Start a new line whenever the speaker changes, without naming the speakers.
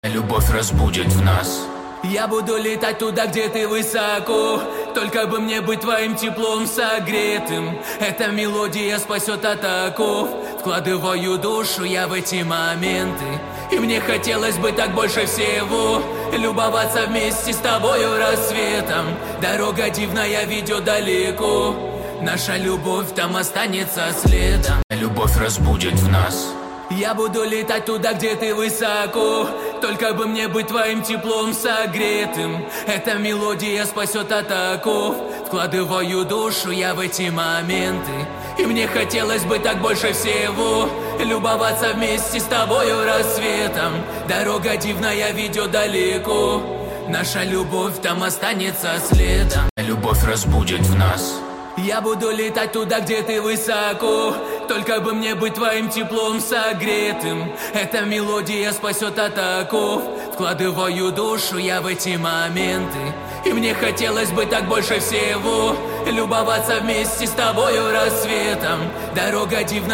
Любовь разбудит в нас.
Я буду летать туда, где ты высоко, только бы мне быть твоим теплом согретым. Эта мелодия спасет от оков. Вкладываю душу я в эти моменты, и мне хотелось бы так больше всего любоваться вместе с тобою рассветом. Дорога дивная ведет далеко, наша любовь там останется следом.
Любовь разбудит в нас.
Я буду летать туда, где ты высоко, только бы мне быть твоим теплом согретым. Эта мелодия спасет от оков. Вкладываю душу я в эти моменты, и мне хотелось бы так больше всего любоваться вместе с тобою рассветом. Дорога дивная ведет далеко, наша любовь там останется следом.
Любовь разбудит в нас.
Я буду летать туда, где ты высоко, только бы мне быть твоим теплом согретым. Эта мелодия спасет от оков. Вкладываю душу я в эти моменты, и мне хотелось бы так больше всего любоваться вместе с тобою рассветом. Дорога дивная.